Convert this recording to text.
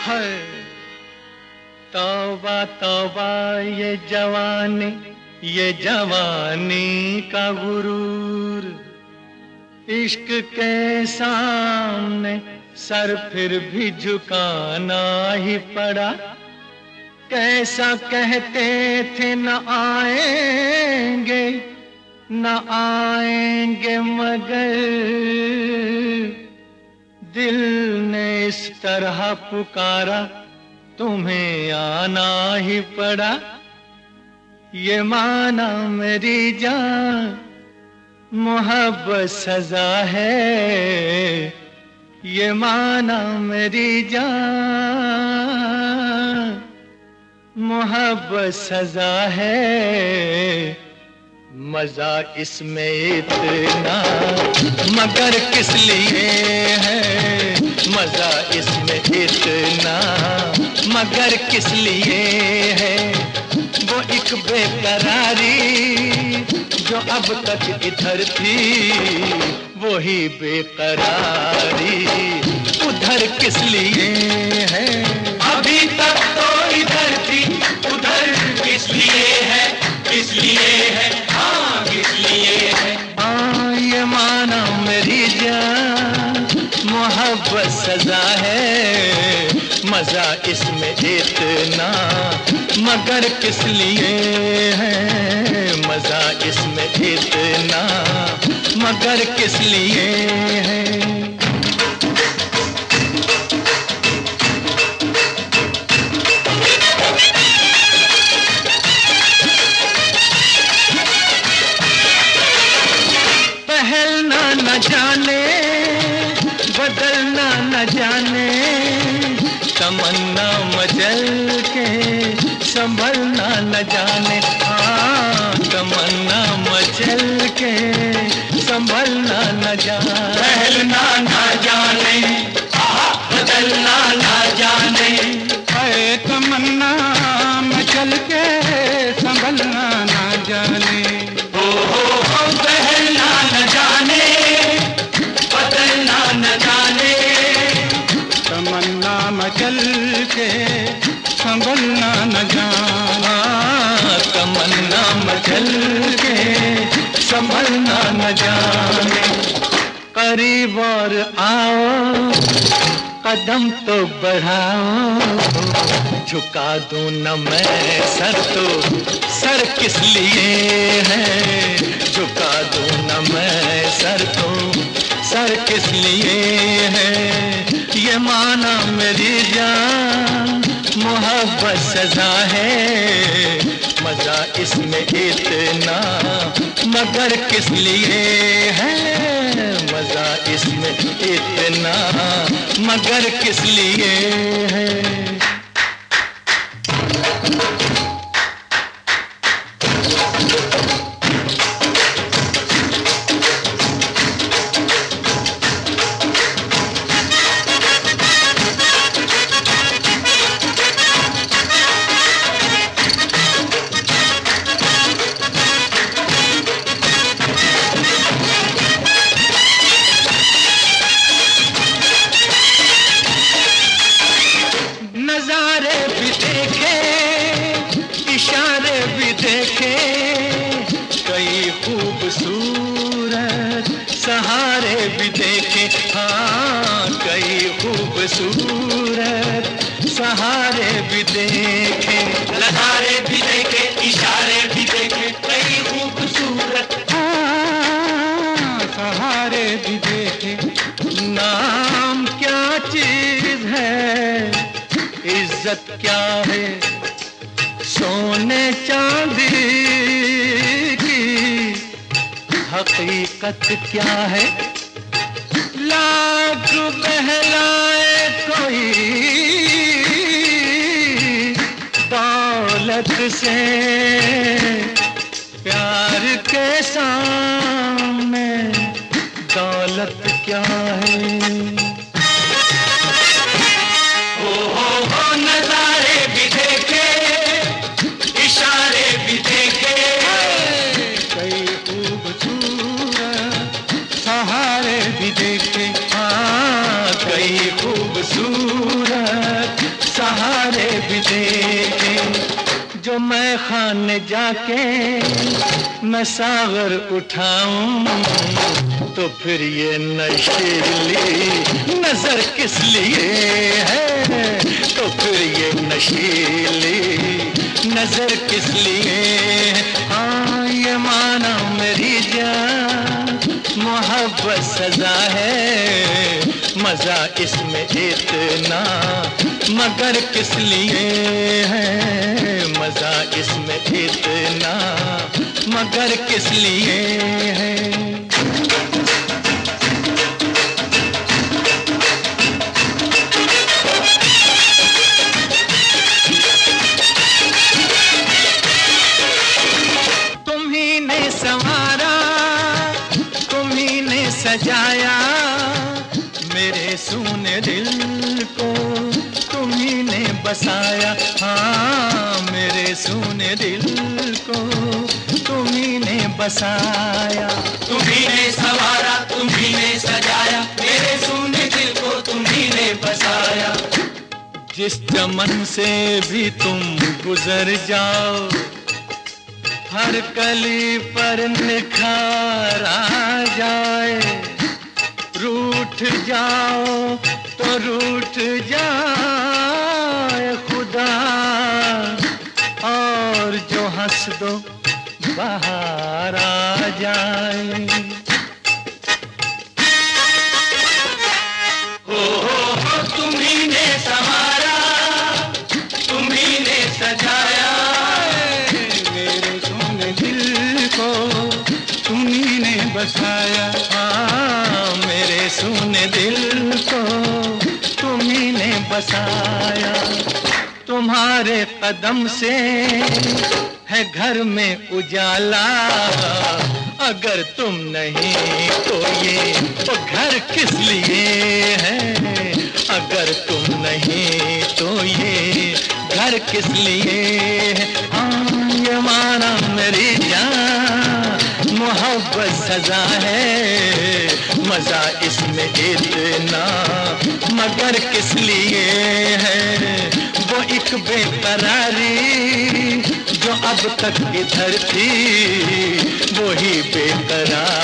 है तौबा तौबा ये जवानी का गुरूर। इश्क के सामने सर फिर भी झुकाना ही पड़ा। कैसा कहते थे न आएंगे मगर दिल ने इस तरह पुकारा, तुम्हें आना ही पड़ा। ये माना मेरी जान मोहब्बत सजा है, ये माना मेरी जान मोहब्बत सजा है। मजा इसमें इतना मगर किस लिए है, मजा इसमें इतना मगर किस लिए है। वो एक बेकरारी जो अब तक इधर थी, वही बेकरारी उधर किस लिए है। अभी तक तो इधर थी, उधर किस लिए है, किस लिए है, हाँ किस लिए है। ये माना मेरी जान मोहब्बत सजा है। मजा इसमें इतना मगर किस लिए है, मजा इसमें इतना मगर किस लिए है। पहलना न जाने बदलना न जाने, तमन्ना मचल के संभलना न जाने। हाँ तमन्ना मचल के संभलना न जाने। पहलना न जाने, बदलना न जाने, है तमन्ना मचल के संभलना न जाने। पहलना न जाने, बदलना न जाने, तमन्ना मचल के संभलना न जाना। तमन्ना मचल के संभलना न जाने। करीब और आओ कदम तो बढ़ाओ, झुका दूं न मैं सर तो सर किस लिए है। झुका दूं न मैं सर तो सर किस लिए है। ये माना मेरी जान मोहब्बत सजा है। मजा इसमें इतना मगर किस लिए है, मजा इसमें इतना मगर किस लिए है। नजारे भी देखे, इशारे भी देखे, कई खूबसूरत सहारे भी देखे। हाँ कई खूबसूरत सहारे भी देखे। नजारे भी देखे, इशारे भी देखे, कई खूबसूरत सहारे भी देखे। नाम क्या चीज है, इज्जत क्या है, सोने चांदी की हकीकत क्या है। लाख बहलाए कोई दौलत से, प्यार के सामने दौलत क्या है। नजारे भी देखे, इशारे भी देखे, कई खूबसूरत सहारे भी देखे। हाँ कई खूबसूरत सहारे भी देखे। जो मैं खाने जाके मैं सागर उठाऊं तो फिर ये नशीली नजर किस लिए है, तो फिर ये नशीली नजर किस लिए है। हाँ ये माना मेरी जान मोहब्बत सजा है, मजा इसमें इतना मगर किस लिए है, मजा इसमें इतना मगर किस लिए है। तुम्ही ने संवारा, तुम्ही ने सजाया मेरे सूने दिल को, तुम्ही ने बसाया। हाँ मेरे सूने दिल को तुम्ही ने बसाया। तुम्ही ने संवारा, तुम्ही ने सजाया, मेरे सूने दिल को तुम्ही ने बसाया। जिस चमन से भी तुम गुजर जाओ, हर कली पर निखार आ जाए। रूठ जाओ तो रूठ जाए खुदा, और जो हंस दो बाहर आ जाए। हो तुम्ही ने संवारा, तुम्ही ने सजाया, मेरे सोने दिल को तुम्ही ने बसाया। हाँ मेरे सोने दिल को तुम्ही ने बसाया। तुम्हारे कदम से है घर में उजाला, अगर तुम नहीं तो ये तो घर किस लिए है, अगर तुम नहीं तो ये घर किस लिए है। हाँ ये माना मेरी जान मोहब्बत सजा है, मजा इसमें इतना मगर किस लिए है। वो एक बेकरारी जो अब तक इधर थी, वो ही बेकरार